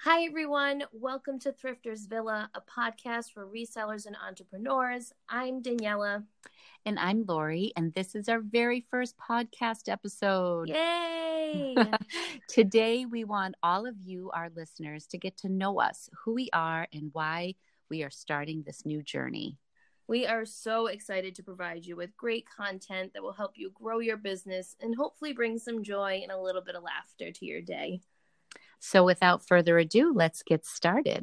Hi, everyone. Welcome to Thrifters Villa, a podcast for resellers and entrepreneurs. I'm Daniela. And I'm Lori, and this is our very first podcast episode. Yay! Today, we want all of you, our listeners, to get to know us, who we are, and why we are starting this new journey. We are so excited to provide you with great content that will help you grow your business and hopefully bring some joy and a little bit of laughter to your day. So without further ado, let's get started.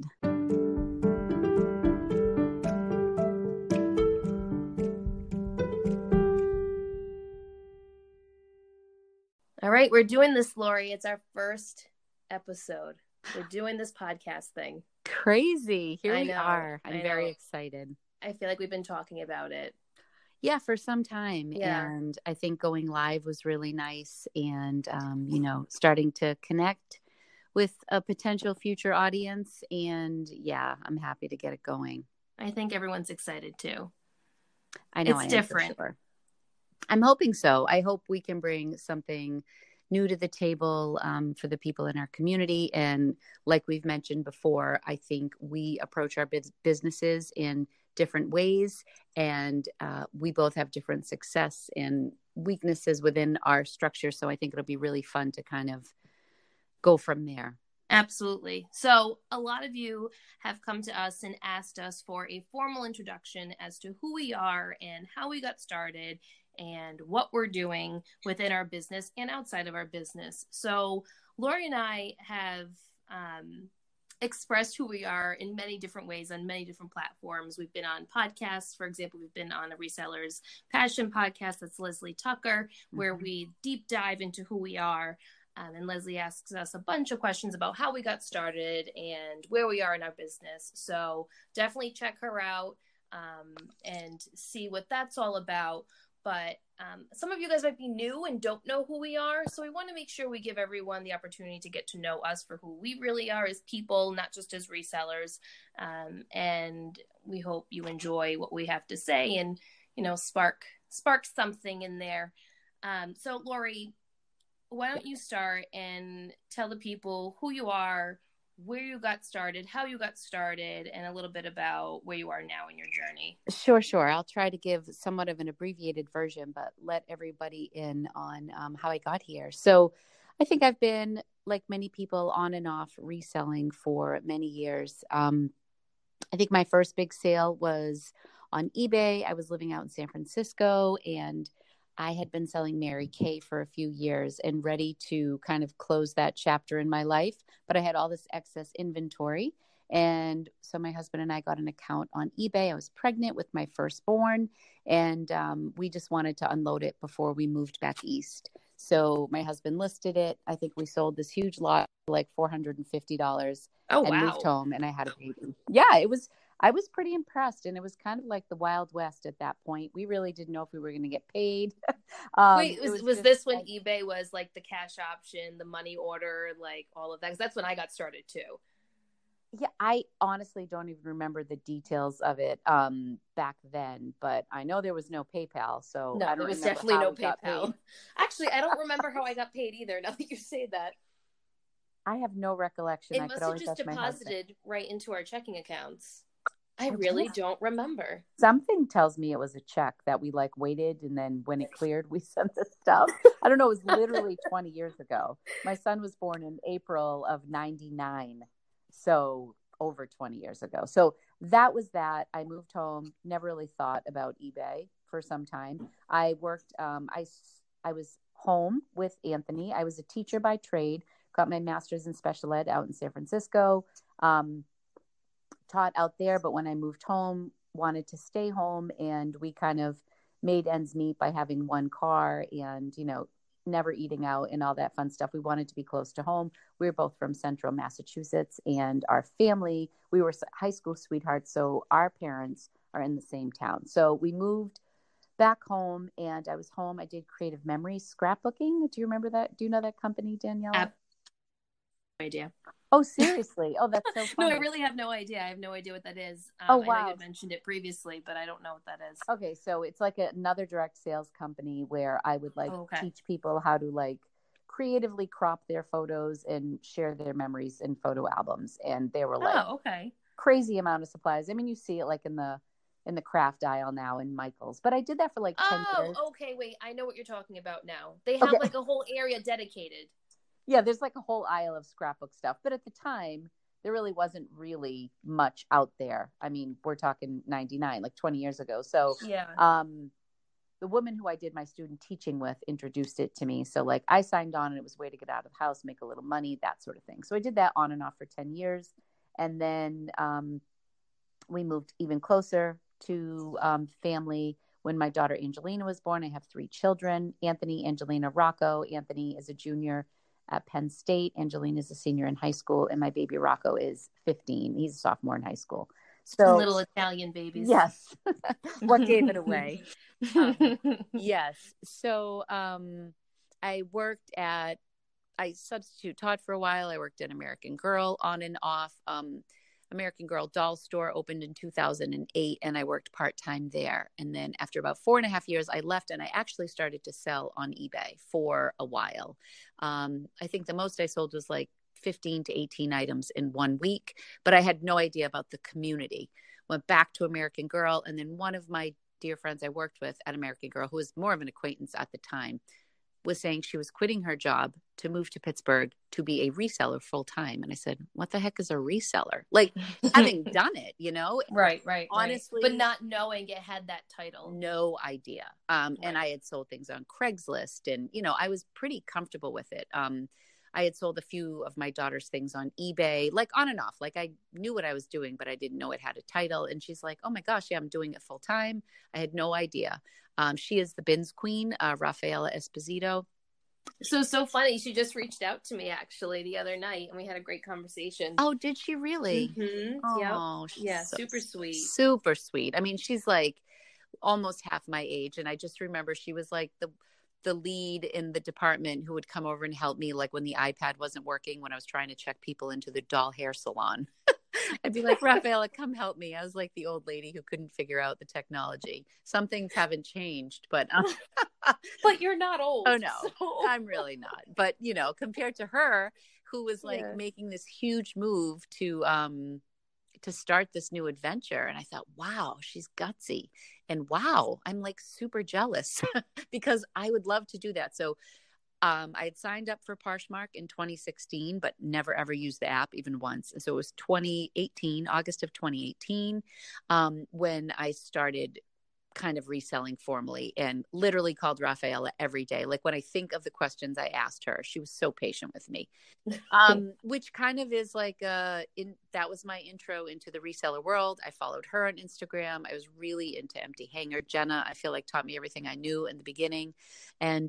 All right, we're doing this, Lori. It's our first episode. We're doing this podcast thing. Crazy. Here we are. I'm very excited. I feel like we've been talking about it. Yeah, for some time. Yeah. And I think going live was really nice and, starting to connect with a potential future audience. And yeah, I'm happy to get it going. I think everyone's excited too. I know it's different. Sure. I'm hoping so. I hope we can bring something new to the table for the people in our community. And like we've mentioned before, I think we approach our businesses in different ways. And we both have different success and weaknesses within our structure. So I think it'll be really fun to kind of go from there. Absolutely. So a lot of you have come to us and asked us for a formal introduction as to who we are and how we got started and what we're doing within our business and outside of our business. So Lori and I have expressed who we are in many different ways on many different platforms. We've been on podcasts. For example, we've been on a Reseller's Passion podcast. That's Leslie Tucker, where we deep dive into who we are. And Leslie asks us a bunch of questions about how we got started and where we are in our business. So definitely check her out and see what that's all about. But some of you guys might be new and don't know who we are. So we want to make sure we give everyone the opportunity to get to know us for who we really are as people, not just as resellers. And we hope you enjoy what we have to say and, spark something in there. So Lori, why don't you start and tell the people who you are, where you got started, how you got started, and a little bit about where you are now in your journey. Sure. I'll try to give somewhat of an abbreviated version, but let everybody in on how I got here. So I think I've been, like many people, on and off reselling for many years. I think my first big sale was on eBay. I was living out in San Francisco, and I had been selling Mary Kay for a few years and ready to kind of close that chapter in my life. But I had all this excess inventory. And so my husband and I got an account on eBay. I was pregnant with my firstborn, and we just wanted to unload it before we moved back east. So my husband listed it. I think we sold this huge lot for like $450 and moved home, and I had a baby. Yeah, I was pretty impressed, and it was kind of like the Wild West at that point. We really didn't know if we were going to get paid. Wait, was this when eBay was like the cash option, the money order, like all of that? Because that's when I got started too. Yeah, I honestly don't even remember the details of it back then, but I know there was no PayPal, so no, I don't there was remember definitely how no we got PayPal. paid. Actually, I don't remember how I got paid either. Now that you say that, I have no recollection. It must have just deposited right into our checking accounts. I really don't remember. Something tells me it was a check that we like waited, and then when it cleared, we sent the stuff. I don't know. It was literally 20 years ago. My son was born in April of 99. So over 20 years ago. So that was that. I moved home, never really thought about eBay for some time. I worked, I was home with Anthony. I was a teacher by trade, got my master's in special ed out in San Francisco, taught out there. But when I moved home, wanted to stay home, and we kind of made ends meet by having one car and, never eating out and all that fun stuff. We wanted to be close to home. We were both from central Massachusetts, and our family, we were high school sweethearts. So our parents are in the same town. So we moved back home, and I was home. I did Creative Memories scrapbooking. Do you remember that? Do you know that company, Daniela? No idea. Oh, seriously? Oh, that's so funny. No, I really have no idea. I have no idea what that is. Oh, wow. I know you mentioned it previously, but I don't know what that is. Okay, so it's like another direct sales company where I would teach people how to creatively crop their photos and share their memories in photo albums. And they were like okay. crazy amount of supplies. I mean, you see it like in the craft aisle now in Michael's, but I did that for like 10 years. Okay. Wait, I know what you're talking about now. They have like a whole area dedicated. Yeah, there's like a whole aisle of scrapbook stuff. But at the time, there really wasn't really much out there. I mean, we're talking 99, like 20 years ago. So yeah. The woman who I did my student teaching with introduced it to me. So like I signed on and it was a way to get out of the house, make a little money, that sort of thing. So I did that on and off for 10 years. And then we moved even closer to family when my daughter Angelina was born. I have 3 children, Anthony, Angelina, Rocco. Anthony is a junior at Penn State. Angelina is a senior in high school. And my baby Rocco is 15. He's a sophomore in high school. So little Italian babies. Yes. What gave it away? Yes. So I substitute taught for a while. I worked at American Girl on and off. American Girl doll store opened in 2008 and I worked part-time there. And then after about 4.5 years, I left and I actually started to sell on eBay for a while. I think the most I sold was like 15 to 18 items in 1 week, but I had no idea about the community. Went back to American Girl. And then one of my dear friends I worked with at American Girl, who was more of an acquaintance at the time, was saying she was quitting her job to move to Pittsburgh to be a reseller full time. And I said, what the heck is a reseller? Like having done it, you know? Right. Honestly. But not knowing it had that title. No idea. And I had sold things on Craigslist and, you know, I was pretty comfortable with it. I had sold a few of my daughter's things on eBay, like on and off. Like I knew what I was doing, but I didn't know it had a title. And she's like, oh my gosh, yeah, I'm doing it full time. I had no idea. She is the bins queen, Rafaela Esposito. So funny. She just reached out to me actually the other night and we had a great conversation. Oh, did she really? Mm-hmm. Oh, yep. Yeah. So super sweet. Super sweet. I mean, she's like almost half my age. And I just remember she was like the lead in the department who would come over and help me, like when the iPad wasn't working, when I was trying to check people into the doll hair salon. I'd be like, Rafaela, come help me. I was like the old lady who couldn't figure out the technology. Some things haven't changed, but but you're not old. Oh no, so. I'm really not. But you know, compared to her, who was like making this huge move to start this new adventure. And I thought, wow, she's gutsy. And wow, I'm like super jealous because I would love to do that. So I had signed up for Poshmark in 2016, but never ever used the app even once. And so it was 2018, August of 2018, when I started kind of reselling formally and literally called Rafaela every day. Like when I think of the questions I asked her, she was so patient with me, which kind of is like, that was my intro into the reseller world. I followed her on Instagram. I was really into Empty Hanger. Jenna, I feel like taught me everything I knew in the beginning. And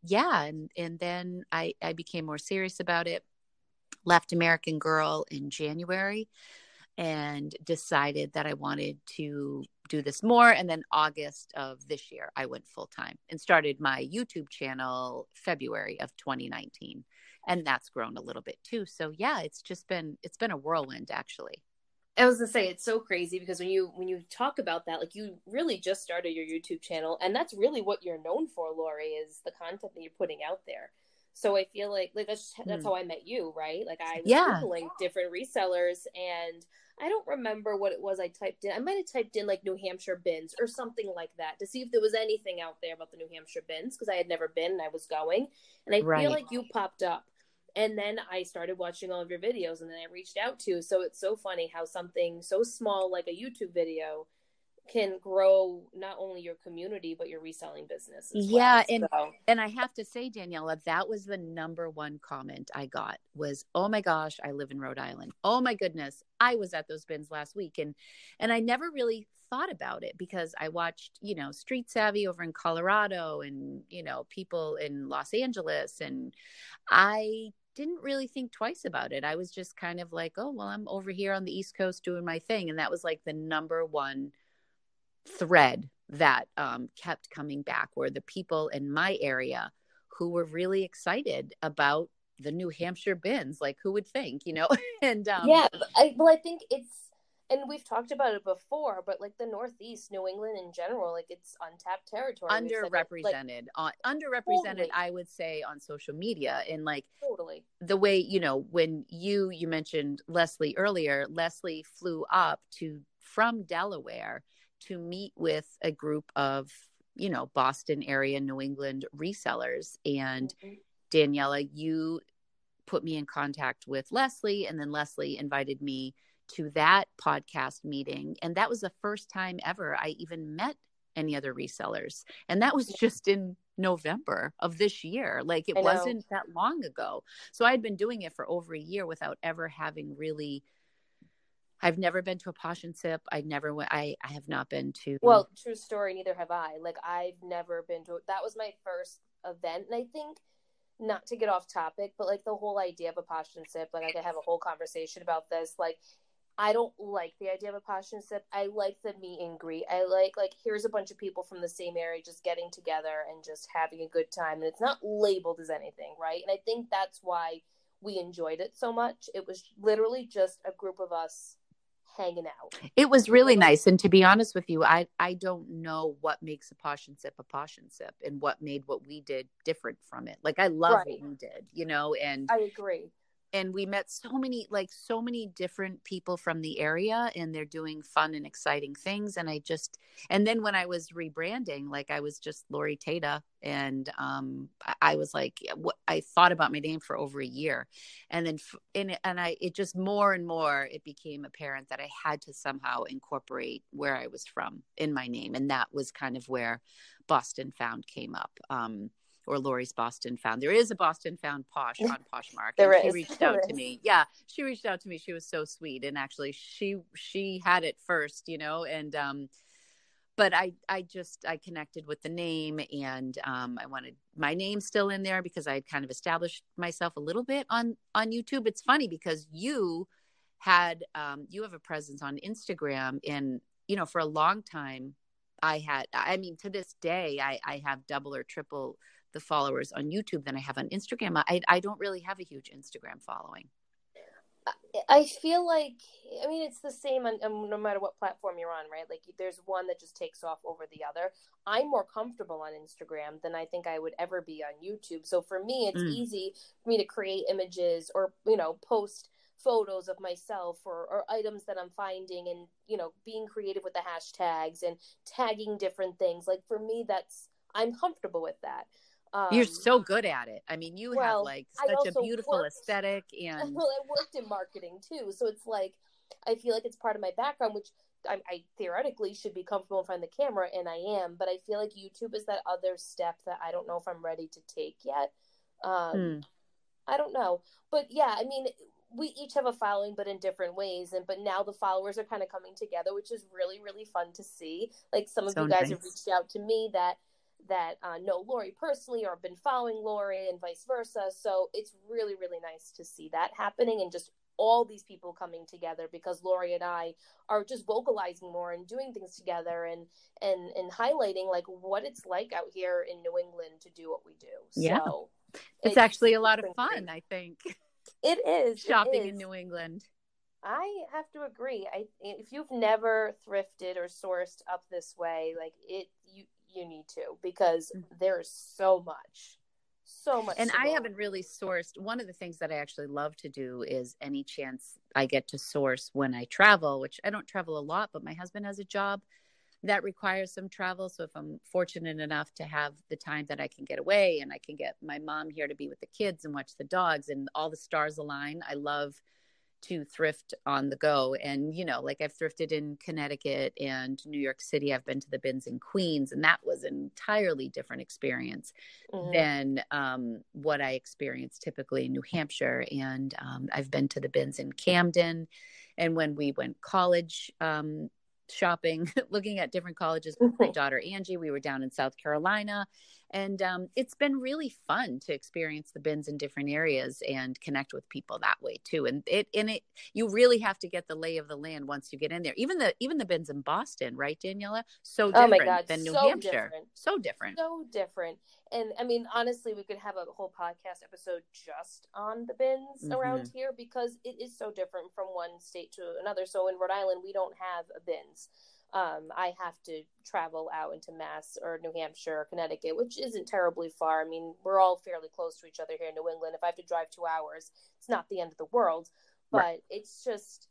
and then I became more serious about it, left American Girl in January and decided that I wanted to do this more. And then August of this year, I went full time and started my YouTube channel February of 2019. And that's grown a little bit too. So yeah, it's been a whirlwind actually. I was gonna say, it's so crazy because when you talk about that, like you really just started your YouTube channel and that's really what you're known for, Lori, is the content that you're putting out there. So I feel like that's how I met you, right? Like I was Googling different resellers and I don't remember what it was I typed in. I might have typed in like New Hampshire bins or something like that to see if there was anything out there about the New Hampshire bins because I had never been and I was going. And I feel like you popped up. And then I started watching all of your videos and then I reached out to you. So it's so funny how something so small like a YouTube video can grow not only your community, but your reselling business as well. And I have to say, Daniela, that was the number one comment I got was, oh my gosh, I live in Rhode Island. Oh my goodness, I was at those bins last week. And I never really thought about it because I watched, Street Savvy over in Colorado and, people in Los Angeles. And I didn't really think twice about it. I was just kind of like, oh, well, I'm over here on the East Coast doing my thing. And that was like the number one thread that kept coming back were the people in my area who were really excited about the New Hampshire bins. Like who would think, and I think and we've talked about it before, but like the Northeast, New England in general, like it's untapped territory. Underrepresented, Totally. I would say, on social media. And like Totally. the way, when you mentioned Leslie earlier, Leslie flew up from Delaware to meet with a group of, Boston area, New England resellers. And Daniela, you put me in contact with Leslie, and then Leslie invited me to that podcast meeting. And that was the first time ever I even met any other resellers. And that was just in November of this year. Like, it wasn't that long ago. So I'd been doing it for over a year without ever having really, I've never been to a Posh and Sip. I have not been to. Well, true story. Neither have I. Like, I've never been to, that was my first event. And I think, not to get off topic, but like the whole idea of a Posh and Sip, like I could have a whole conversation about this. Like, I don't like the idea of a Posh and Sip. I like the meet and greet. I like here's a bunch of people from the same area just getting together and just having a good time. And it's not labeled as anything, right? And I think that's why we enjoyed it so much. It was literally just a group of us hanging out. It was really nice. And to be honest with you, I don't know what makes a Posh and Sip and what made what we did different from it. Like, I love what we did, and I agree. And we met so many different people from the area, and they're doing fun and exciting things. And then when I was rebranding, like, I was just Lori Tata, and I was like, I thought about my name for over a year, and then it just more and more, it became apparent that I had to somehow incorporate where I was from in my name, and that was kind of where Boston Found came up. Or Lori's Boston Found. There is a Boston Found Posh on Poshmark. She reached out to me. Yeah, she reached out to me. She was so sweet, and actually, she had it first, and but I connected with the name, and I wanted my name still in there because I had kind of established myself a little bit on YouTube. It's funny because you have a presence on Instagram, and for a long time to this day, I have double or triple the followers on YouTube than I have on Instagram. I don't really have a huge Instagram following. I feel like, it's the same on no matter what platform you're on, right? Like, there's one that just takes off over the other. I'm more comfortable on Instagram than I think I would ever be on YouTube. So for me, it's easy for me to create images or, post photos of myself or items that I'm finding, and, being creative with the hashtags and tagging different things. Like, for me, I'm comfortable with that. You're so good at it. You have such a beautiful aesthetic, and well, I worked in marketing too, so it's like I feel like it's part of my background, which I theoretically should be comfortable in front of the camera, and I am. But I feel like YouTube is that other step that I don't know if I'm ready to take yet. I don't know, but yeah, we each have a following, but in different ways. But now the followers are kind of coming together, which is really, really fun to see. Like, some of you guys have reached out to me that know Lori personally or have been following Lori, and vice versa. So it's really, really nice to see that happening, and just all these people coming together because Lori and I are just vocalizing more and doing things together and highlighting like what it's like out here in New England to do what we do. Yeah. So it's actually a lot of fun, I think. It is. Shopping in New England. I have to agree. If you've never thrifted or sourced up this way, like you need to, because there's so much. And I haven't really sourced. One of the things that I actually love to do is any chance I get to source when I travel, which I don't travel a lot, but my husband has a job that requires some travel. So if I'm fortunate enough to have the time that I can get away and I can get my mom here to be with the kids and watch the dogs and all the stars align, I love to thrift on the go. And, like, I've thrifted in Connecticut and New York City. I've been to the bins in Queens, and that was an entirely different experience than what I experienced typically in New Hampshire. And I've been to the bins in Camden. And when we went college shopping, looking at different colleges with my daughter Angie, we were down in South Carolina, And it's been really fun to experience the bins in different areas and connect with people that way too. And you really have to get the lay of the land once you get in there. Even the bins in Boston, right, Daniela? So Oh my different God, than New so Hampshire. different. So different. So different. And I mean, honestly, we could have a whole podcast episode just on the bins around here, because it is so different from one state to another. So in Rhode Island, we don't have a bins. I have to travel out into Mass or New Hampshire or Connecticut, which isn't terribly far. I mean, we're all fairly close to each other here in New England. If I have to drive 2 hours, it's not the end of the world, but Right. it's just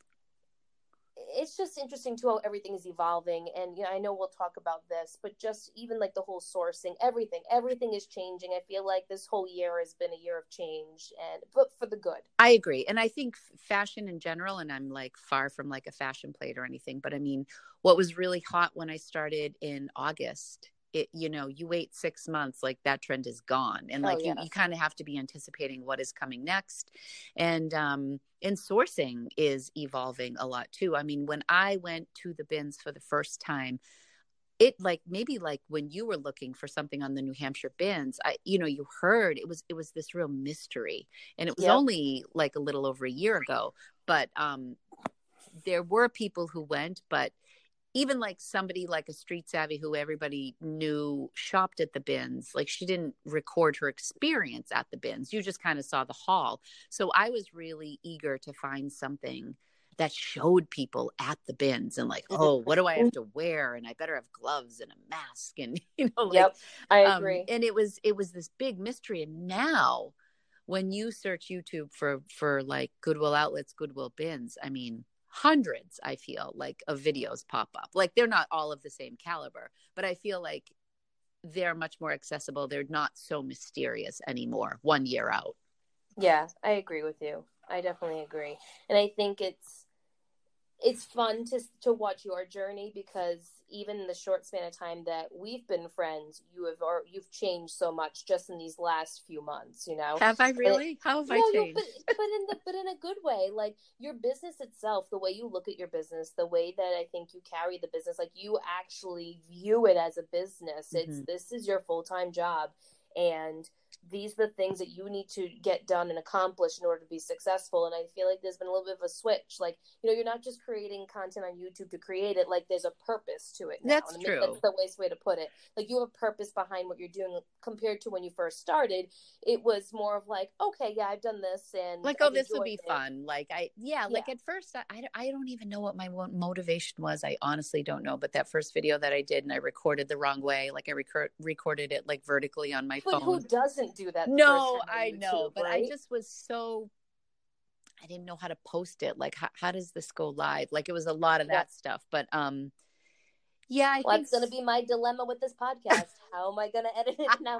interesting to how everything is evolving. And I know we'll talk about this, but just even like the whole sourcing, everything is changing. I feel like this whole year has been a year of change, but for the good. I agree. And I think fashion in general, and I'm like far from like a fashion plate or anything, but I mean, what was really hot when I started in August, you wait 6 months, like that trend is gone. And like you kind of have to be anticipating what is coming next. And sourcing is evolving a lot too. I mean, when I went to the bins for the first time, it maybe when you were looking for something on the New Hampshire bins, you heard it was this real mystery, and it was only like a little over a year ago, but there were people who went, but even like somebody like a Street Savvy who everybody knew shopped at the bins, like she didn't record her experience at the bins. You just kind of saw the haul. So I was really eager to find something that showed people at the bins and like, oh, what do I have to wear? And I better have gloves and a mask. And, I agree. And it was this big mystery. And now when you search YouTube for like Goodwill outlets, Goodwill bins, I mean, hundreds, I feel like, of videos pop up. Like they're not all of the same caliber, but I feel like they're much more accessible. They're not so mysterious anymore 1 year out. Yeah, I agree with you. I definitely agree. And I think it's fun to watch your journey, because even in the short span of time that we've been friends, you've changed so much just in these last few months. Have I really? How have I changed? But in a good way. Like your business itself, the way you look at your business, the way that I think you carry the business, like you actually view it as a business. This is your full-time job, and these are the things that you need to get done and accomplish in order to be successful. And I feel like there's been a little bit of a switch. Like, you're not just creating content on YouTube to create it. Like, there's a purpose to it now. That's true. That's the best way to put it. Like, you have a purpose behind what you're doing, compared to when you first started. It was more of like, okay, yeah, I've done this, and like, oh, this will be fun. Like, like at first, I don't even know what my motivation was. I honestly don't know. But that first video that I did, and I recorded the wrong way. Like, I recorded it like vertically on my phone. Who doesn't do that? No, I know, but right? I just was I didn't know how to post it. Like, how does this go live? Like, it was a lot of that stuff. But yeah, I think that's going to be my dilemma with this podcast. How am I going to edit it now?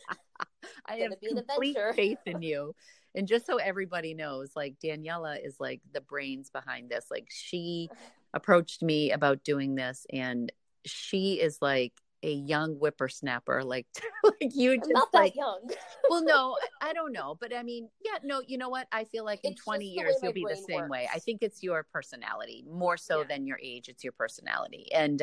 I have complete faith in you. And just so everybody knows, like, Daniela is like the brains behind this. Like, she approached me about doing this, and she is like a young whippersnapper, like you just not that young. Well, no, I don't know. But I mean, yeah, no, you know what? I feel like in 20 years, you'll be the same way. I think it's your personality more so than your age. It's your personality. And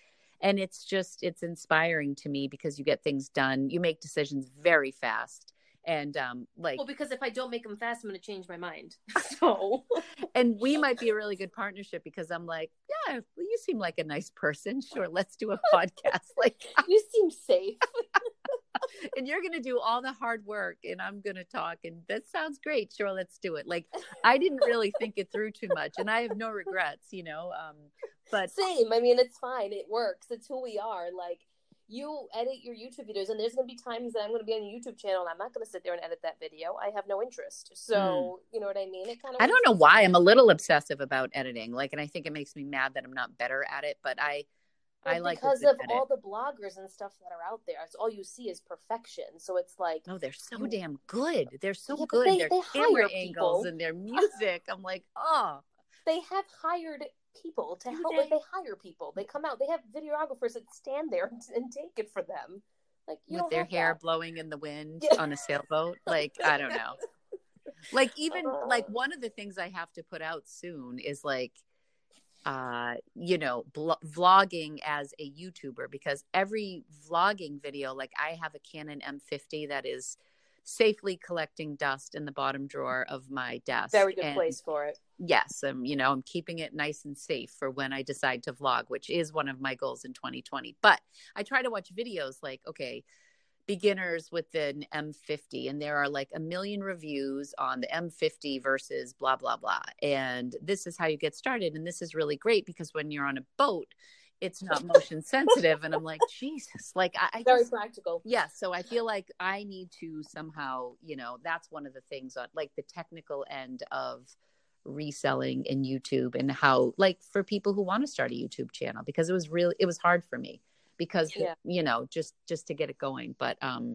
it's inspiring to me, because you get things done. You make decisions very fast. And because if I don't make them fast, I'm going to change my mind. So, and we might be a really good partnership, because I'm like, yeah, well, you seem like a nice person. Sure, let's do a podcast. Like, you seem safe. And you're going to do all the hard work, and I'm going to talk, and that sounds great. Sure, let's do it. Like, I didn't really think it through too much, and I have no regrets, but same. I mean, it's fine. It works. It's who we are. Like, you edit your YouTube videos, and there's going to be times that I'm going to be on a YouTube channel, and I'm not going to sit there and edit that video. I have no interest. So, you know what I mean? I don't know why. I'm a little obsessive about editing. Like, and I think it makes me mad that I'm not better at it, but I like because of all the bloggers and stuff that are out there. It's all you see is perfection. So it's like, oh, they're so damn good. They're so good. Their camera angles and their music. I'm like, oh, they have hired people to help. Like, they hire people. They come out. They have videographers that stand there and take it for them. Like, with their hair blowing in the wind on a sailboat. Like, I don't know. Like, even like one of the things I have to put out soon is like, vlogging as a YouTuber, because every vlogging video, like I have a Canon M50 that is safely collecting dust in the bottom drawer of my desk. Very good place for it. Yes. I'm keeping it nice and safe for when I decide to vlog, which is one of my goals in 2020. But I try to watch videos like, okay, beginners with an M50, and there are like a million reviews on the M50 versus blah, blah, blah. And this is how you get started. And this is really great because when you're on a boat, it's not motion sensitive. And I'm like, Jesus, like I very just, practical. Yeah. So I feel like I need to somehow, that's one of the things on like the technical end of reselling in YouTube, and how, like, for people who want to start a YouTube channel, because it was hard for me because, just to get it going. But,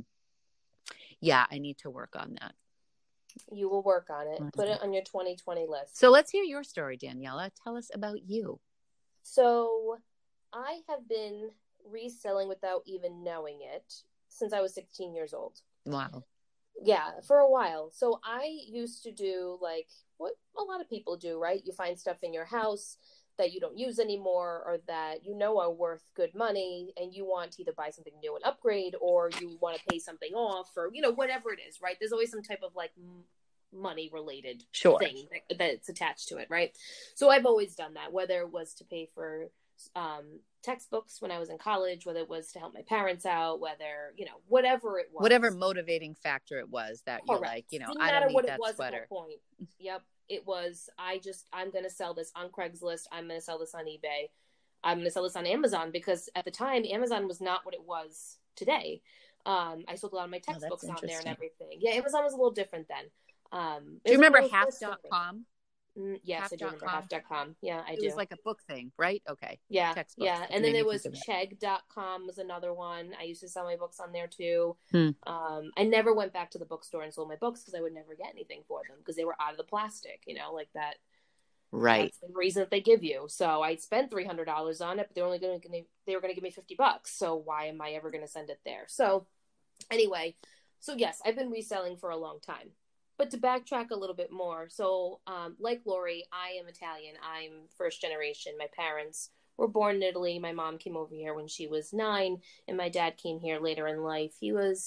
yeah, I need to work on that. You will work on it. Put it on your 2020 list. So let's hear your story, Daniela. Tell us about you. So I have been reselling without even knowing it since I was 16 years old. Wow. Yeah, for a while. So I used to do like what a lot of people do, right? You find stuff in your house that you don't use anymore, or that are worth good money, and you want to either buy something new and upgrade, or you want to pay something off, or whatever it is, right? There's always some type of like money related thing that's attached to it, right? So I've always done that, whether it was to pay for textbooks when I was in college, whether it was to help my parents out, whether whatever it was, whatever motivating factor it was that you're like, didn't I matter don't what need it that was sweater. at that point. Yep, it was. I'm going to sell this on Craigslist. I'm going to sell this on eBay. I'm going to sell this on Amazon, because at the time Amazon was not what it was today. I sold a lot of my textbooks on there and everything. Yeah, Amazon was a little different then. Do you remember half.com? Yes, I do remember half.com. Yeah, I do. It was like a book thing, right? Okay. Yeah. Textbooks. Yeah. And then there was Chegg.com was another one. I used to sell my books on there too. I never went back to the bookstore and sold my books because I would never get anything for them because they were out of the plastic, like that. Right. That's the reason that they give you. So I spent $300 on it, but they were going to give me $50. So why am I ever going to send it there? So anyway, yes, I've been reselling for a long time. But to backtrack a little bit more, so like Lori, I am Italian. I'm first generation. My parents were born in Italy. My mom came over here when she was 9, and my dad came here later in life. He was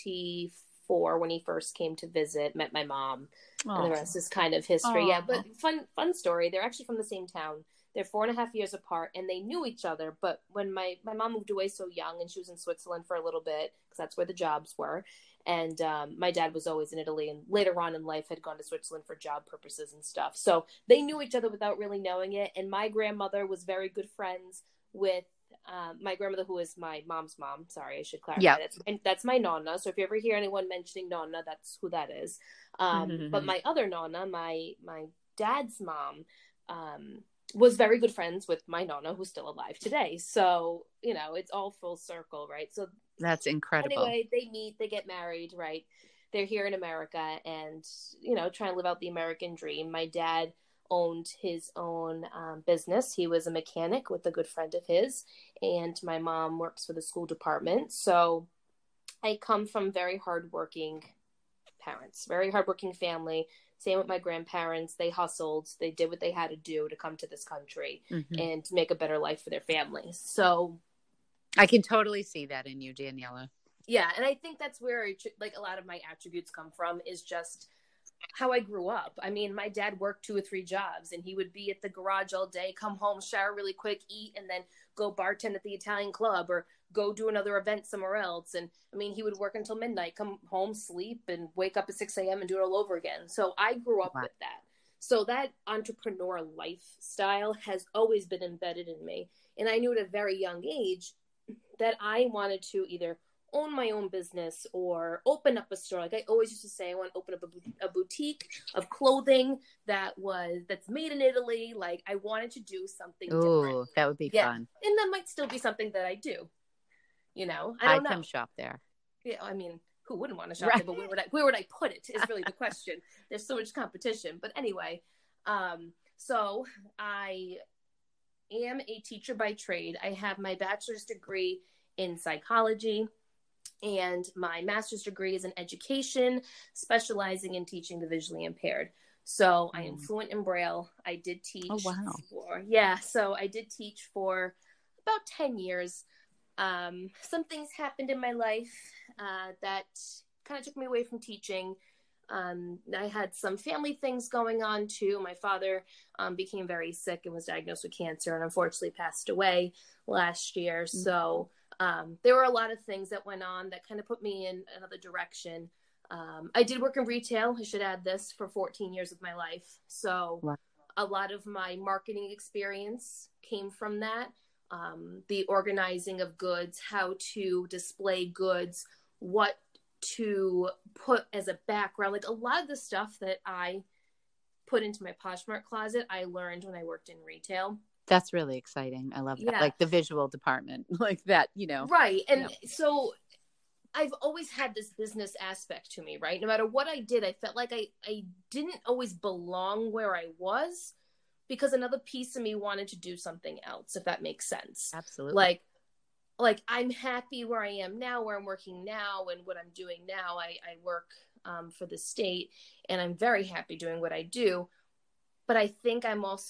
24 when he first came to visit, met my mom, and the rest is kind of history. Aww. Yeah, but fun story. They're actually from the same town. They're 4.5 years apart, and they knew each other. But when my mom moved away so young, and she was in Switzerland for a little bit, because that's where the jobs were, and my dad was always in Italy, and later on in life had gone to Switzerland for job purposes and stuff. So they knew each other without really knowing it. And my grandmother was very good friends with my grandmother, who is my mom's mom. Sorry, I should clarify. Yeah. That's my nonna. So if you ever hear anyone mentioning nonna, that's who that is. But my other nonna, my dad's mom, was very good friends with my nonna, who's still alive today. So, it's all full circle, right? So that's incredible. Anyway, they meet, they get married, right? They're here in America and, trying to live out the American dream. My dad owned his own business. He was a mechanic with a good friend of his, and my mom works for the school department. So I come from very hardworking parents, very hardworking family. Same with my grandparents. They hustled. They did what they had to do to come to this country and to make a better life for their families. So I can totally see that in you, Daniela. Yeah. And I think that's where like a lot of my attributes come from, is just how I grew up. I mean, my dad worked 2 or 3 jobs, and he would be at the garage all day, come home, shower really quick, eat, and then go bartend at the Italian club or go do another event somewhere else. And I mean, he would work until midnight, come home, sleep, and wake up at 6 a.m. and do it all over again. So I grew up with that. So that entrepreneur lifestyle has always been embedded in me. And I knew at a very young age that I wanted to either own my own business or open up a store. Like I always used to say, I want to open up a boutique of clothing that's made in Italy. Like I wanted to do something different. That would be fun. And that might still be something that I do. I don't know. Come shop there. Yeah, I mean, who wouldn't want to shop there? But where would I put it is really the question. There's so much competition. But anyway, so I am a teacher by trade. I have my bachelor's degree in psychology, and my master's degree is in education, specializing in teaching the visually impaired. So I am fluent in Braille. I did teach Oh, wow. so I did teach for about 10 years. Some things happened in my life that kind of took me away from teaching. I had some family things going on too. My father became very sick and was diagnosed with cancer and unfortunately passed away last year. So there were a lot of things that went on that kind of put me in another direction. I did work in retail. I should add this, for 14 years of my life. So Wow. a lot of my marketing experience came from that. The organizing of goods, how to display goods, what to put as a background, like a lot of the stuff that I put into my Poshmark closet, I learned when I worked in retail. That's really exciting. I love that. Yeah. Like the visual department, like that, you know. Right. And so I've always had this business aspect to me, right? No matter what I did, I felt like I didn't always belong where I was because another piece of me wanted to do something else, if that makes sense. Absolutely. Like I'm happy where I am now, where I'm working now, and what I'm doing now. I work for the state, and I'm very happy doing what I do. But I think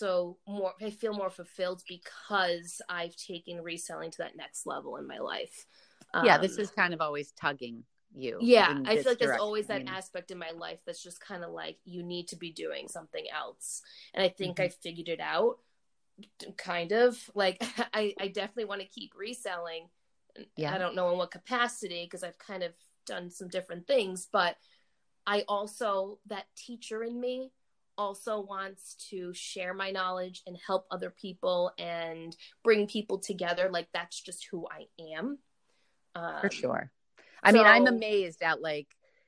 I feel more fulfilled because I've taken reselling to that next level in my life. This is kind of always tugging you. Yeah, I feel like there's direction. always that aspect in my life that's just kind of like, you need to be doing something else. And I think I figured it out. Kind of like I definitely want to keep reselling. I don't know in what capacity, because I've kind of done some different things, but I also, that teacher in me also wants to share my knowledge and help other people and bring people together. Like that's just who I am. For sure. I mean, I'm amazed at like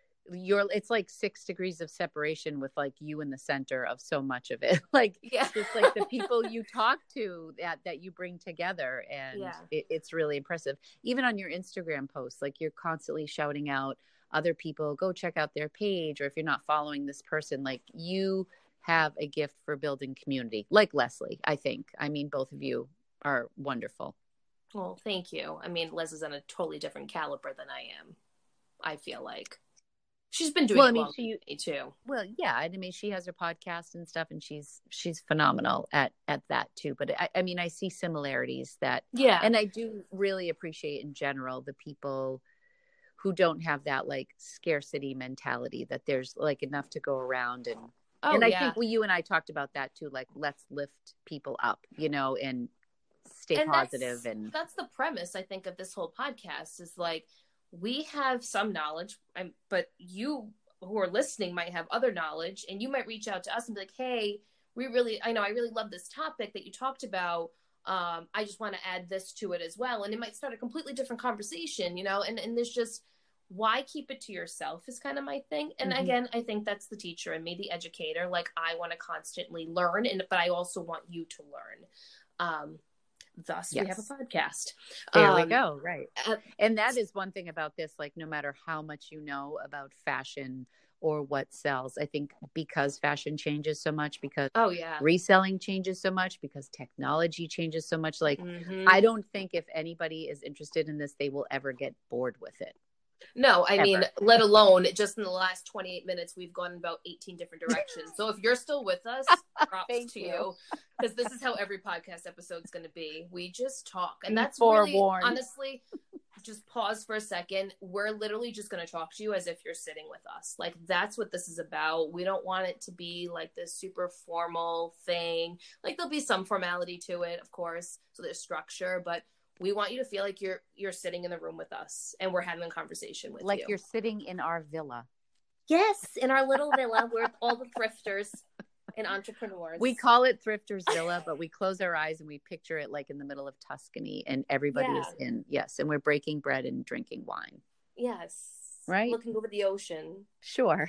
it's like 6 degrees of separation with like you in the center of so much of it. Like, just like the people you talk to that you bring together. And it's really impressive. Even on your Instagram posts, like you're constantly shouting out other people, go check out their page. Or if you're not following this person, like you have a gift for building community, like Leslie, I think. I mean, both of you are wonderful. Well, thank you. I mean, Liz is on a totally different caliber than I am, I feel like. She's been doing it too. Well, yeah. I mean, she has her podcast and stuff, and she's phenomenal at that too. But I mean, I see similarities and I do really appreciate in general the people who don't have that like scarcity mentality, that there's like enough to go around. And I think you and I talked about that too. Like, let's lift people up, you know, and stay positive. And that's the premise, I think, of this whole podcast is like, we have some knowledge, but you who are listening might have other knowledge, and you might reach out to us and be like, hey, I really love this topic that you talked about. I just want to add this to it as well. And it might start a completely different conversation, you know, and there's just, why keep it to yourself is kind of my thing. And again, I think that's the teacher in me, the educator. Like, I want to constantly learn, but I also want you to learn. Thus, we have a podcast. There we go. Right. And that is one thing about this, like, no matter how much you know about fashion or what sells, I think because fashion changes so much, because reselling changes so much, because technology changes so much, like, I don't think if anybody is interested in this, they will ever get bored with it. No, I mean, let alone just in the last 28 minutes, we've gone about 18 different directions. So if you're still with us, props to you. Because this is how every podcast episode is going to be. We just talk. And that's really, honestly, just pause for a second. We're literally just going to talk to you as if you're sitting with us. Like, that's what this is about. We don't want it to be like this super formal thing. Like, there'll be some formality to it, of course. So there's structure, but we want you to feel like you're sitting in the room with us and we're having a conversation with you. Like you're sitting in our villa. Yes, in our little villa. We're all the thrifters and entrepreneurs. We call it Thrifters Villa, but we close our eyes and we picture it like in the middle of Tuscany, and everybody is in. Yes, and we're breaking bread and drinking wine. Yes. Right? Looking over the ocean. Sure.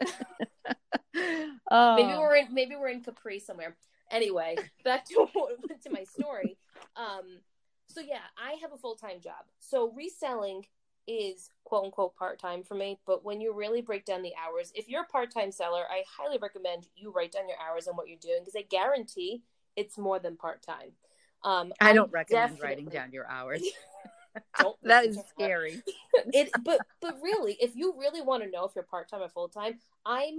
Maybe we're in Capri somewhere. Anyway, back to my story. So yeah, I have a full-time job. So reselling is quote unquote part-time for me. But when you really break down the hours, if you're a part-time seller, I highly recommend you write down your hours and what you're doing, because I guarantee it's more than part-time. I don't recommend writing down your hours. That is scary. But really, if you really want to know if you're part-time or full-time, I'm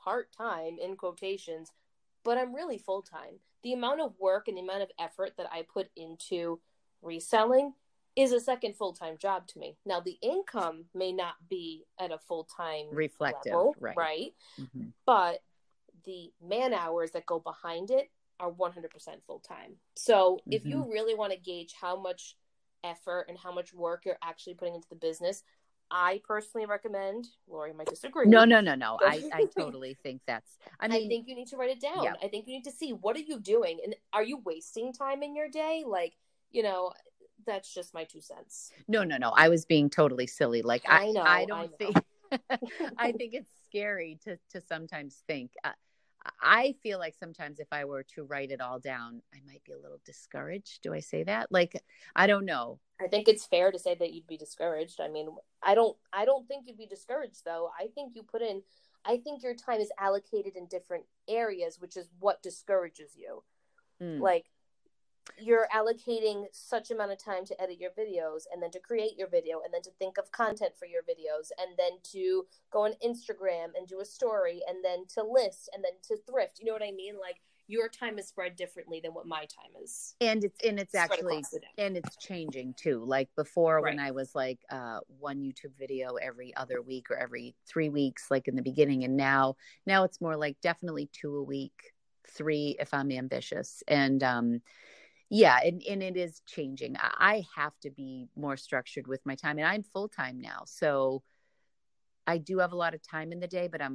part-time in quotations, but I'm really full-time. The amount of work and the amount of effort that I put into reselling is a second full-time job to me. Now, the income may not be at a full-time reflective level, right? Mm-hmm. But the man hours that go behind it are 100% full-time. So mm-hmm. if you really want to gauge how much effort and how much work you're actually putting into the business, I personally recommend, Lori might disagree. No. I totally think that's, I think you need to write it down. Yeah. I think you need to see, what are you doing? And are you wasting time in your day? Like, that's just my 2 cents. No. I was being totally silly. Like, I don't think, I think it's scary to sometimes think. I feel like sometimes if I were to write it all down, I might be a little discouraged. Do I say that? Like, I don't know. I think it's fair to say that you'd be discouraged. I mean, I don't think you'd be discouraged though. I think your time is allocated in different areas, which is what discourages you. Like, you're allocating such amount of time to edit your videos, and then to create your video, and then to think of content for your videos, and then to go on Instagram and do a story, and then to list, and then to thrift. You know what I mean? Like, your time is spread differently than what my time is. And it's actually, and it's changing too. Like before, right, when I was like one YouTube video every other week or every 3 weeks, like in the beginning, and now it's more like definitely 2 a week, 3 if I'm ambitious. And yeah, and it is changing. I have to be more structured with my time, and I'm full time now, so I do have a lot of time in the day. But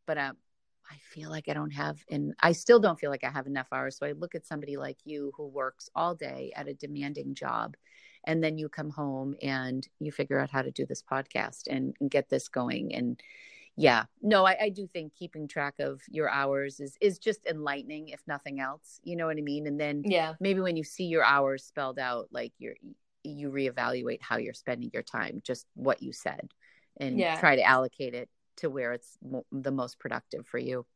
I feel like I don't have, and I still don't feel like I have enough hours. So I look at somebody like you who works all day at a demanding job, and then you come home and you figure out how to do this podcast and get this going. And yeah, no, I do think keeping track of your hours is just enlightening, if nothing else. You know what I mean? And then maybe when you see your hours spelled out, like you reevaluate how you're spending your time, just what you said, and try to allocate it to where it's the most productive for you.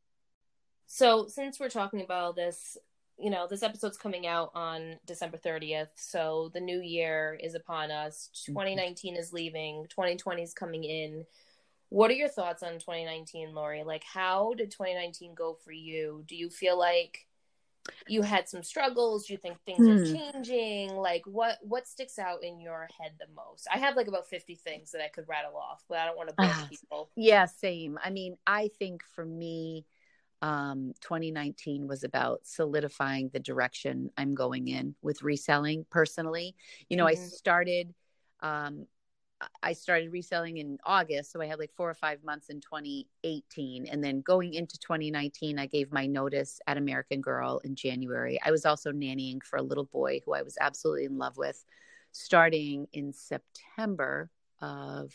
So since we're talking about this, this episode's coming out on December 30th. So the new year is upon us. 2019 is leaving. 2020 is coming in. What are your thoughts on 2019, Lori? Like, how did 2019 go for you? Do you feel like you had some struggles? Do you think things are changing? Like, what sticks out in your head the most? I have like about 50 things that I could rattle off, but I don't want to bore people. Yeah, same. I mean, I think for me, 2019 was about solidifying the direction I'm going in with reselling personally. I started reselling in August. So I had like 4 or 5 months in 2018. And then going into 2019, I gave my notice at American Girl in January. I was also nannying for a little boy who I was absolutely in love with, starting in September of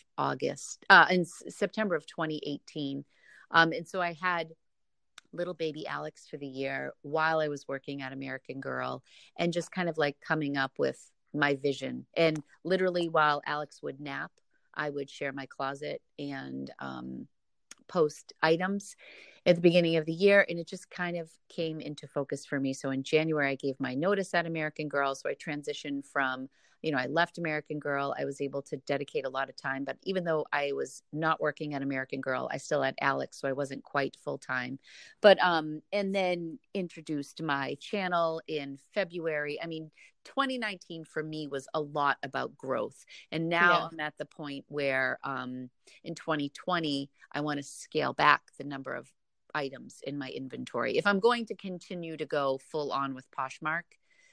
2018. And so I had little baby Alex for the year while I was working at American Girl, and just kind of like coming up with my vision. And literally while Alex would nap, I would share my closet and post items at the beginning of the year. And it just kind of came into focus for me. So in January, I gave my notice at American Girl. So I transitioned from, I left American Girl. I was able to dedicate a lot of time, but even though I was not working at American Girl, I still had Alex. So I wasn't quite full time, but, and then introduced my channel in February. I mean, 2019 for me was a lot about growth. And now I'm at the point where, in 2020, I want to scale back the number of items in my inventory. If I'm going to continue to go full on with Poshmark,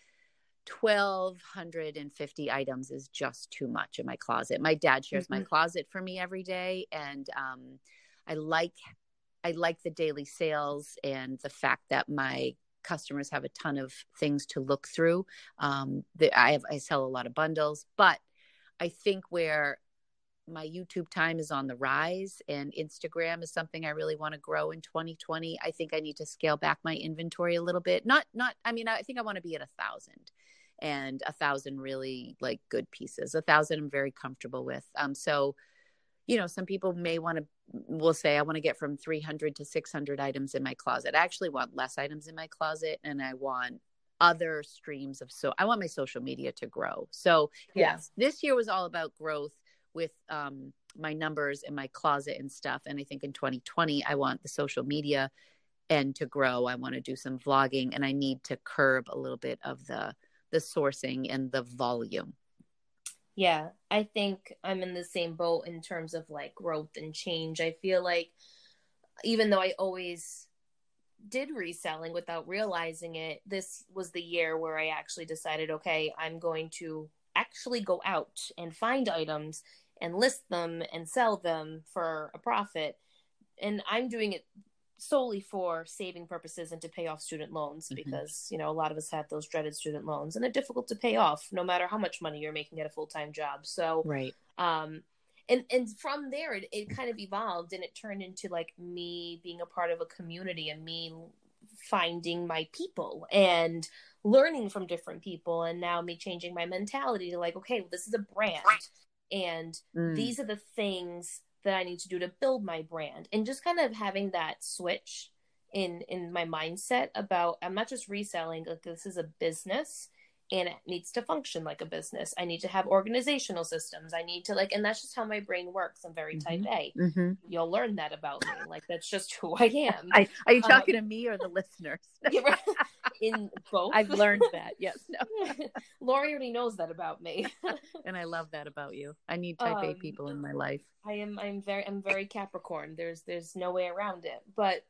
1,250 items is just too much in my closet. My dad shares my closet for me every day. And I like the daily sales and the fact that my customers have a ton of things to look through. I sell a lot of bundles, but I think where my YouTube time is on the rise and Instagram is something I really want to grow in 2020. I think I need to scale back my inventory a little bit. I think I want to be at 1,000, and 1,000 really like good pieces. 1,000 I'm very comfortable with. So, some people will say, I want to get from 300 to 600 items in my closet. I actually want less items in my closet, and I want other streams I want my social media to grow. So yes, this year was all about growth with my numbers in my closet and stuff. And I think in 2020, I want the social media and to grow. I want to do some vlogging, and I need to curb a little bit of the sourcing and the volume. Yeah, I think I'm in the same boat in terms of like growth and change. I feel like even though I always did reselling without realizing it, this was the year where I actually decided, okay, I'm going to actually go out and find items and list them and sell them for a profit. And I'm doing it solely for saving purposes and to pay off student loans, because, you know, a lot of us have those dreaded student loans and they're difficult to pay off no matter how much money you're making at a full-time job. So, right. And from there, it kind of evolved, and it turned into like me being a part of a community and me finding my people and learning from different people. And now me changing my mentality to like, okay, well, this is a brand, and these are the things that I need to do to build my brand. And just kind of having that switch in my mindset about, I'm not just reselling, like this is a business and it needs to function like a business. I need to have organizational systems. I need to like, and that's just how my brain works. I'm very type A. You'll learn that about me. Like, that's just who I am. Are you talking to me or the listeners? In both. I've learned that. Yes. No. Lori already knows that about me. And I love that about you. I need type A people in my life. I'm very Capricorn. There's no way around it. But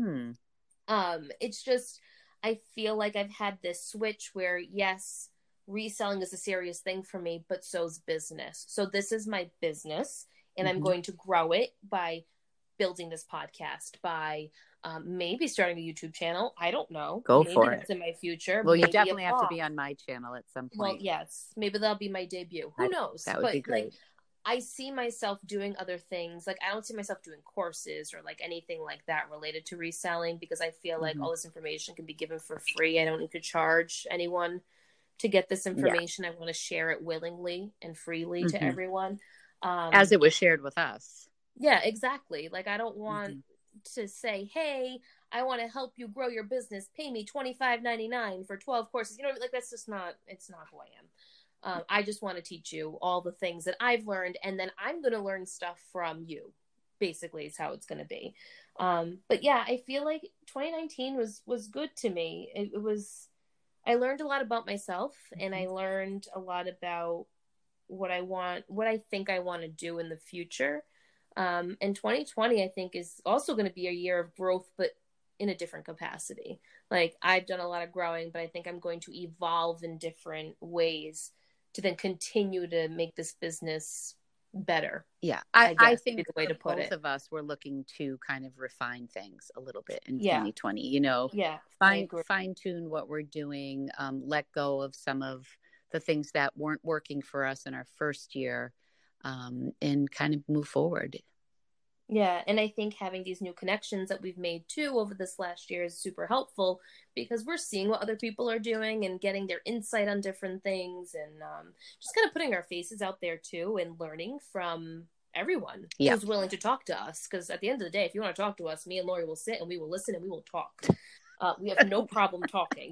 it's just, I feel like I've had this switch where, yes, reselling is a serious thing for me, but so's business. So this is my business, and I'm going to grow it by building this podcast, by maybe starting a YouTube channel. I don't know. Go for it. That's in my future. Well, you definitely have to be on my channel at some point. Well, yes. Maybe that'll be my debut. Who knows? That would be great. Like, I see myself doing other things. Like, I don't see myself doing courses or like anything like that related to reselling, because I feel like all this information can be given for free. I don't need to charge anyone to get this information. I want to share it willingly and freely to everyone. As it was shared with us. Yeah, exactly. Like, I don't want to say, hey, I want to help you grow your business. Pay me $25.99 for 12 courses. You know, like, that's just not, it's not who I am. I just want to teach you all the things that I've learned, and then I'm going to learn stuff from you, basically, is how it's going to be. But yeah, I feel like 2019 was good to me. It was, I learned a lot about myself, and I learned a lot about what I think I want to do in the future. And 2020, I think, is also going to be a year of growth, but in a different capacity. Like, I've done a lot of growing, but I think I'm going to evolve in different ways to then continue to make this business better. Yeah. I think the way to put both of us were looking to kind of refine things a little bit in 2020, you know, fine tune what we're doing, let go of some of the things that weren't working for us in our first year, and kind of move forward. Yeah. And I think having these new connections that we've made too over this last year is super helpful, because we're seeing what other people are doing and getting their insight on different things, and just kind of putting our faces out there too, and learning from everyone who's willing to talk to us. Because at the end of the day, if you want to talk to us, me and Lori will sit and we will listen and we will talk. We have no problem talking.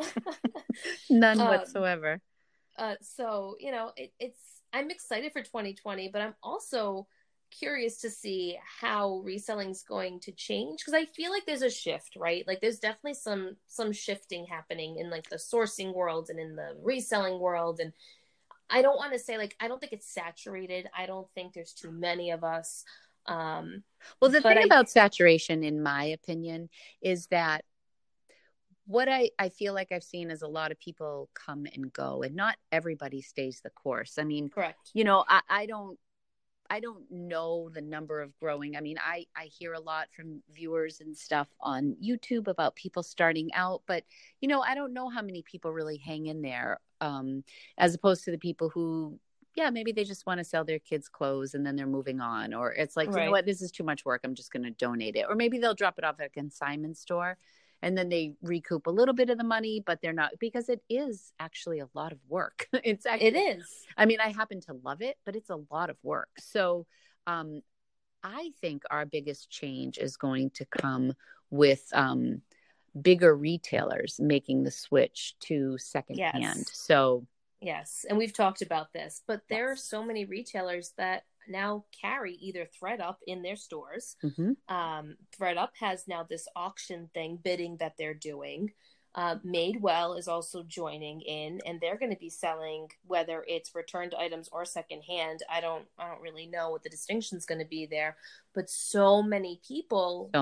None whatsoever. So, you know, I'm excited for 2020, but I'm also curious to see how reselling is going to change, because I feel like there's a shift, right? Like, there's definitely some shifting happening in like the sourcing world and in the reselling world. And I don't want to say, like, I don't think it's saturated. I don't think there's too many of us. Well, the thing about saturation, in my opinion, is that what I feel like I've seen is a lot of people come and go, and not everybody stays the course. I mean, correct. You know, I don't know the number of growing. I mean, I hear a lot from viewers and stuff on YouTube about people starting out, but, you know, I don't know how many people really hang in there, as opposed to the people who, maybe they just want to sell their kids clothes and then they're moving on, or it's like, you know what, this is too much work, I'm just going to donate it. Or maybe they'll drop it off at a consignment store and then they recoup a little bit of the money, but they're not, because it is actually a lot of work. It is. I mean, I happen to love it, but it's a lot of work. So I think our biggest change is going to come with bigger retailers making the switch to secondhand. So yes. And we've talked about this, but there are so many retailers that now carry either ThredUp in their stores. Mm-hmm. ThredUp has now this auction thing, bidding that they're doing. Madewell is also joining in, and they're going to be selling, whether it's returned items or secondhand. I don't really know what the distinction is going to be there, but so many people,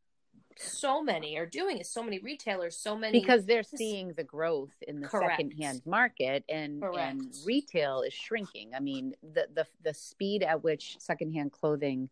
so many are doing it. So many retailers, so many, because they're seeing the growth in the Correct. secondhand market, and retail is shrinking. I mean, the speed at which secondhand clothing,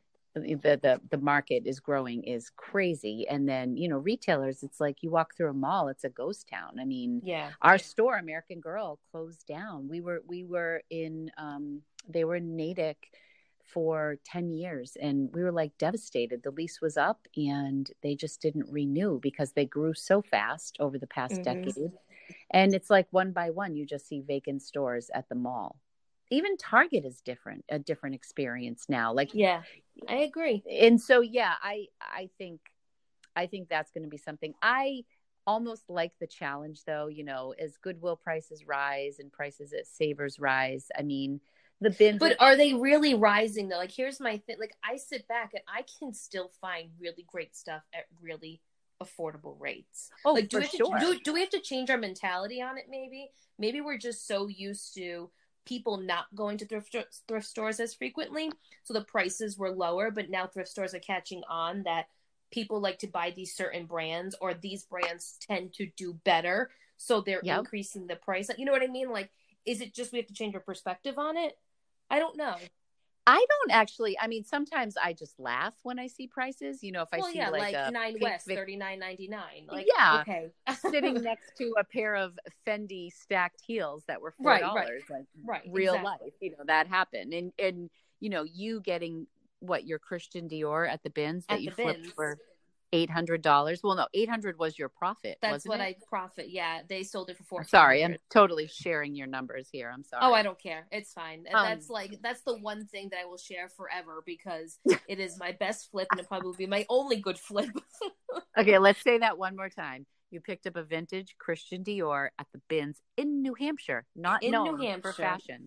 the market is growing is crazy. And then, you know, retailers, it's like you walk through a mall, it's a ghost town. I mean, our store, American Girl, closed down. We were in, they were in Natick for 10 years, and we were like devastated. The lease was up and they just didn't renew because they grew so fast over the past decade. And it's like one by one, you just see vacant stores at the mall. Even Target is a different experience now. Like, yeah, I agree. And so, yeah, I think that's going to be something. I almost like the challenge, though, you know, as Goodwill prices rise and prices at Savers rise. I mean, the bins. But are they really rising though? Like, here's my thing. Like, I sit back and I can still find really great stuff at really affordable rates. Oh, like, for sure. Do we have to change our mentality on it? Maybe we're just so used to people not going to thrift stores as frequently, so the prices were lower. But now thrift stores are catching on that people like to buy these certain brands, or these brands tend to do better, so they're increasing the price. You know what I mean? Like, is it just we have to change our perspective on it? I don't know. I don't actually. I mean, sometimes I just laugh when I see prices. You know, if I see like a Nine West $39.99. Like, okay, sitting next to a pair of Fendi stacked heels that were $4, like real life. You know, that happened, and you know, you getting your Christian Dior at the bins that you flipped for $800. Well, no, $800 was your profit. That's what I profit. Yeah, they sold it for $400. Sorry, I'm totally sharing your numbers here. I'm sorry. Oh, I don't care. It's fine. That's the one thing that I will share forever, because it is my best flip, and it probably will be my only good flip. Okay, let's say that one more time. You picked up a vintage Christian Dior at the bins in New Hampshire, not known for fashion.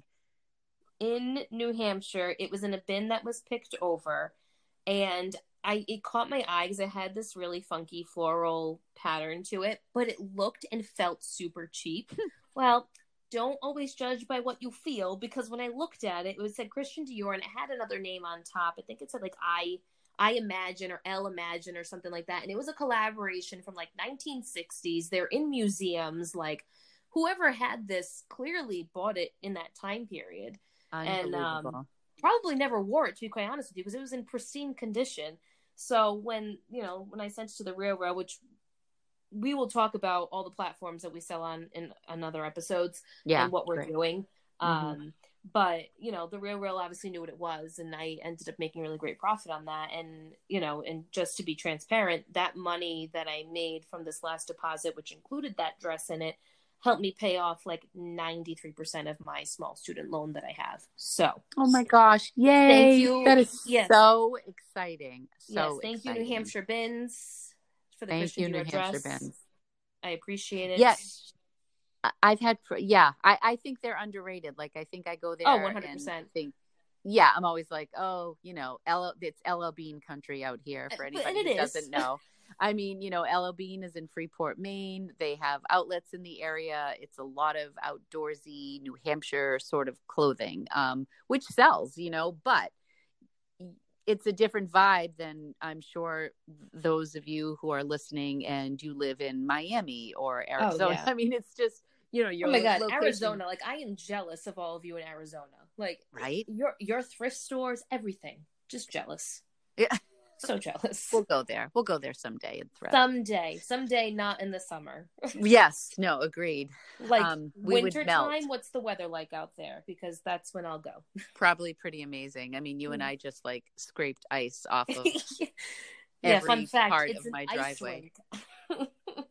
In New Hampshire, it was in a bin that was picked over, and it caught my eye because it had this really funky floral pattern to it, but it looked and felt super cheap. Well, don't always judge by what you feel, because when I looked at it, it said Christian Dior, and it had another name on top. I think it said like I Imagine or Elle Imagine or something like that. And it was a collaboration from like 1960s. They're in museums. Like, whoever had this clearly bought it in that time period. And probably never wore it, to be quite honest with you, because it was in pristine condition. So when I sent it to the Real, which we will talk about all the platforms that we sell on in another episodes, and what we're doing. But, you know, the Real obviously knew what it was, and I ended up making really great profit on that. And, you know, and just to be transparent, that money that I made from this last deposit, which included that dress in it, helped me pay off like 93% of my small student loan that I have. So, oh my gosh, yay! Thank you. That is so exciting. Thank you, New Hampshire Bins, for the Christian Dior dress. I appreciate it. Yes, I've had. I think they're underrated. Like, I think I go there. Oh, 100%. I'm always like, oh, you know, it's LL Bean country out here for anybody who doesn't know. I mean, you know, LL Bean is in Freeport, Maine. They have outlets in the area. It's a lot of outdoorsy New Hampshire sort of clothing, which sells, you know, but it's a different vibe than, I'm sure, those of you who are listening and you live in Miami or Arizona. Oh, yeah. I mean, it's just, you know, your location. Arizona. Like, I am jealous of all of you in Arizona. Like, right? Your thrift stores, everything. Just jealous. Yeah. So jealous. We'll go there and thrift. Someday, not in the summer. Yes, no, agreed. Like, winter time, what's the weather like out there? Because that's when I'll go. Probably pretty amazing. I mean, you and I just like scraped ice off of every fun fact, part of my driveway. Yes.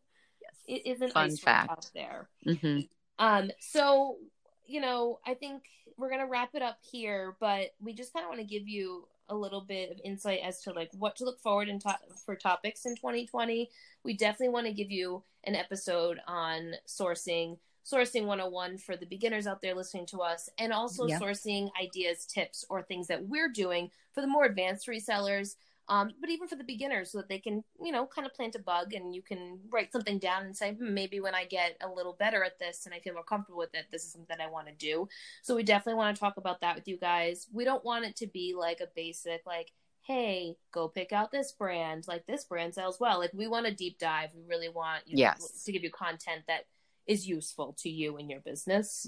It is an fun ice fact rink out there. Mm-hmm. So, you know, I think we're gonna wrap it up here, but we just kind of want to give you a little bit of insight as to like what to look forward for topics in 2020. We definitely want to give you an episode on sourcing sourcing 101 for the beginners out there listening to us, and also sourcing ideas, tips, or things that we're doing for the more advanced resellers. But even for the beginners, so that they can, kind of plant a bug, and you can write something down and say, maybe when I get a little better at this and I feel more comfortable with it, this is something that I want to do. So we definitely want to talk about that with you guys. We don't want it to be like a basic, like, hey, go pick out this brand. Like, this brand sells well. Like, we want to deep dive. We really want to give you content that is useful to you and your business.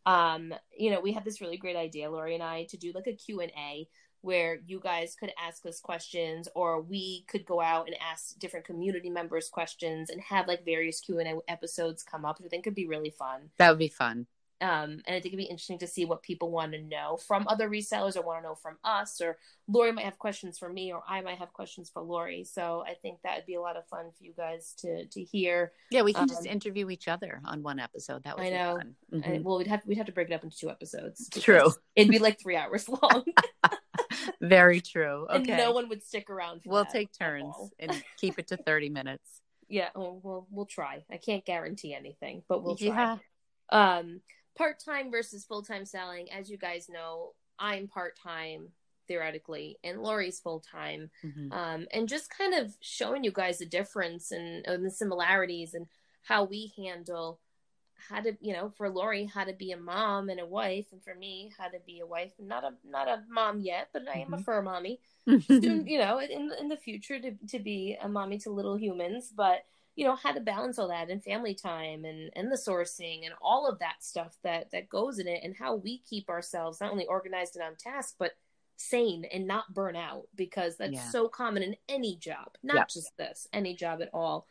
We had this really great idea, Lori and I, to do like a Q&A where you guys could ask us questions, or we could go out and ask different community members questions and have like various Q&A episodes come up, which I think could be really fun. That would be fun. And I think it'd be interesting to see what people want to know from other resellers, or want to know from us, or Lori might have questions for me, or I might have questions for Lori. So I think that would be a lot of fun for you guys to hear. Yeah, we can just interview each other on one episode. That would be fun. Well, we'd have to break it up into 2 episodes. True. It'd be like 3 hours long. Very true. Okay. And no one would stick around. We'll take turns and keep it to 30 minutes. Yeah, we'll try. I can't guarantee anything, but we'll try. Yeah. Part-time versus full-time selling. As you guys know, I'm part-time theoretically, and Lori's full-time. And just kind of showing you guys the difference and the similarities, and how we handle how to, for Lori, how to be a mom and a wife, and for me, how to be a wife, not a mom yet, but I am a fur mommy. Soon, in the future to be a mommy to little humans, but how to balance all that, and family time, and the sourcing, and all of that stuff that goes in it, and how we keep ourselves not only organized and on task, but sane and not burn out, because that's so common in any job, not just this, any job at all.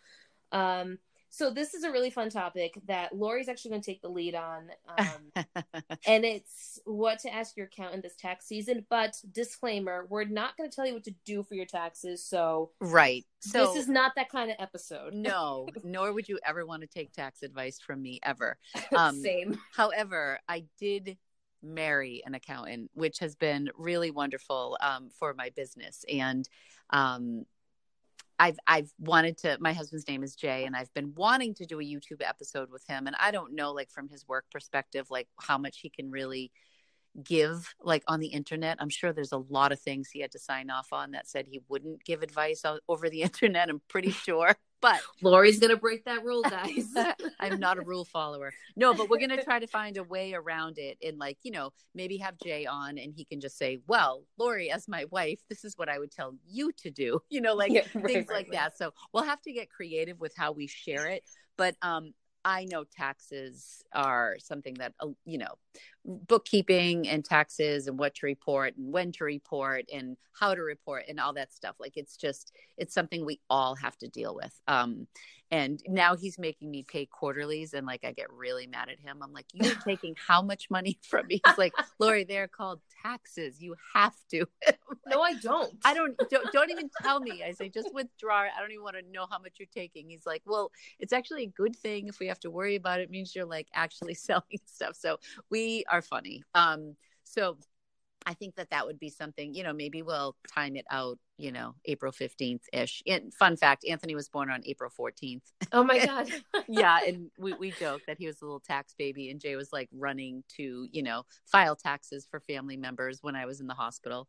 So this is a really fun topic that Lori's actually going to take the lead on. And it's what to ask your accountant this tax season. But disclaimer, we're not going to tell you what to do for your taxes. So this is not that kind of episode. No, nor would you ever want to take tax advice from me ever. Same. However, I did marry an accountant, which has been really wonderful for my business. And I've wanted to, my husband's name is Jay, and I've been wanting to do a YouTube episode with him. And I don't know, like from his work perspective, like how much he can really give like on the internet. I'm sure there's a lot of things he had to sign off on that said he wouldn't give advice over the internet. I'm pretty sure, but Lori's going to break that rule, guys. I'm not a rule follower. No, but we're going to try to find a way around it, and like, maybe have Jay on, and he can just say, well, Lori, as my wife, this is what I would tell you to do, things like that. So we'll have to get creative with how we share it. But, I know taxes are something that, bookkeeping and taxes, and what to report and when to report and how to report and all that stuff. Like, it's something we all have to deal with. And now he's making me pay quarterlies, and like, I get really mad at him. I'm like, you're taking how much money from me? He's like, Lori, they're called taxes. You have to. No, I don't. Don't even tell me. I say, just withdraw. I don't even want to know how much you're taking. He's like, well, it's actually a good thing. If we have to worry about it, it means you're like actually selling stuff. So we are funny. So I think that would be something, maybe we'll time it out, April 15th ish. And fun fact, Anthony was born on April 14th. Oh my God. Yeah. And we joke that he was a little tax baby, and Jay was like running to, file taxes for family members when I was in the hospital.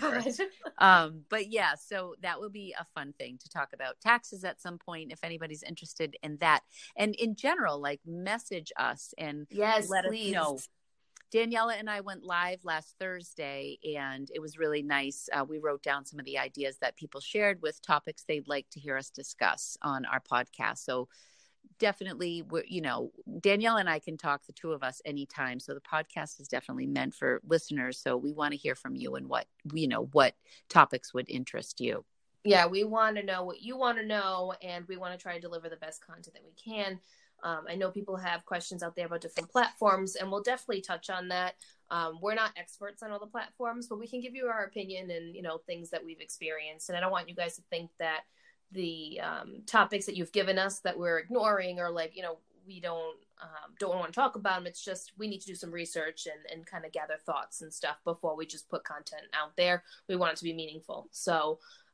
But yeah, so that will be a fun thing to talk about, taxes at some point, if anybody's interested in that. And in general, like, message us and let us know. Daniela and I went live last Thursday, and it was really nice. We wrote down some of the ideas that people shared with topics they'd like to hear us discuss on our podcast. So definitely, Daniela and I can talk, the two of us, anytime. So the podcast is definitely meant for listeners. So we want to hear from you, and what topics would interest you. Yeah, we want to know what you want to know, and we want to try to deliver the best content that we can. I know people have questions out there about different platforms, and we'll definitely touch on that. We're not experts on all the platforms, but we can give you our opinion and, things that we've experienced. And I don't want you guys to think that the topics that you've given us that we're ignoring, or like, we don't want to talk about them. It's just, we need to do some research and kind of gather thoughts and stuff before we just put content out there. We want it to be meaningful. So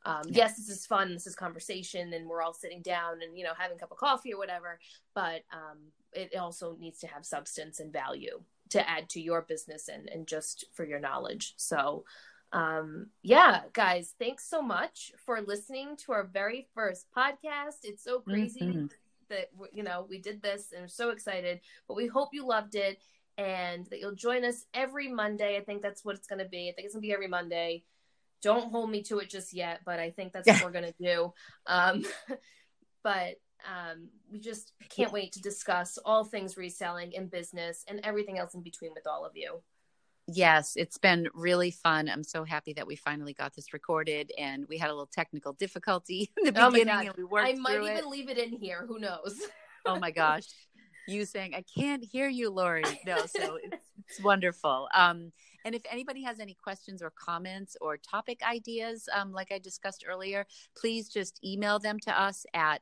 Yes, this is fun. This is conversation, and we're all sitting down and, you know, having a cup of coffee or whatever. But it also needs to have substance and value to add to your business and just for your knowledge. So, yeah, guys, thanks so much for listening to our very first podcast. It's so crazy that, you know, we did this and we're so excited, but we hope you loved it and that you'll join us every Monday. I think that's what it's going to be. I think it's going to be every Monday. Don't hold me to it just yet, but I think that's what we're going to do. But we just can't wait to discuss all things reselling and business and everything else in between with all of you. Yes, it's been really fun. I'm so happy that we finally got this recorded, and we had a little technical difficulty in the beginning, and we worked through it. I might even leave it in here. Who knows? Oh my gosh. You saying, I can't hear you, Lori. No, so it's wonderful. And if anybody has any questions or comments or topic ideas, like I discussed earlier, please just email them to us at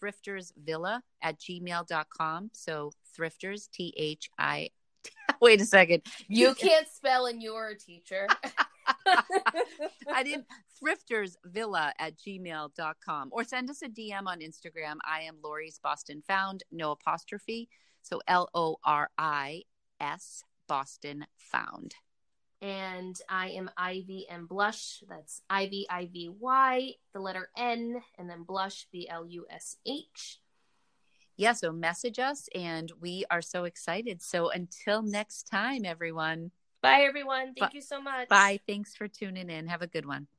thriftersvilla@gmail.com. So thrifters, THI. Wait a second. You can't spell and you're a teacher. I didn't. thriftersvilla@gmail.com, or send us a DM on Instagram. I am Lori's Boston Found, no apostrophe. So LORIS Boston Found. And I am Ivy and Blush. That's Ivy, IVY, the letter N, and then Blush, BLUSH. Yeah, so message us, and we are so excited. So until next time, everyone. Bye, everyone. Thank you so much. Bye. Thanks for tuning in. Have a good one.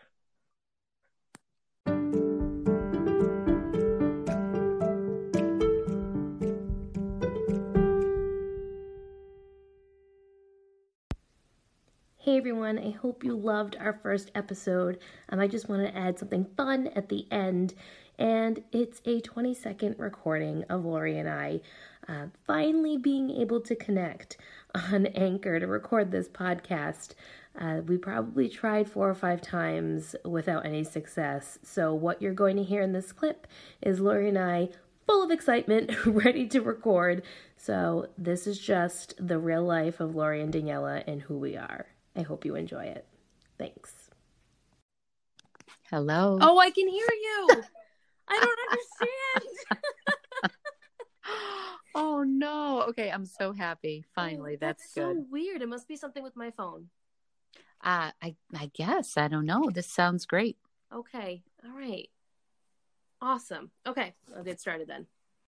Hey everyone, I hope you loved our first episode. I just want to add something fun at the end, and it's a 20-second recording of Lori and I finally being able to connect on Anchor to record this podcast. We probably tried 4 or 5 times without any success, so what you're going to hear in this clip is Lori and I full of excitement, ready to record. So this is just the real life of Lori and Daniela and who we are. I hope you enjoy it. Thanks. Hello. Oh, I can hear you. I don't understand. Oh, no. Okay, I'm so happy. Finally, that's good. So weird. It must be something with my phone. I guess. I don't know. This sounds great. Okay. All right. Awesome. Okay. I'll get started then.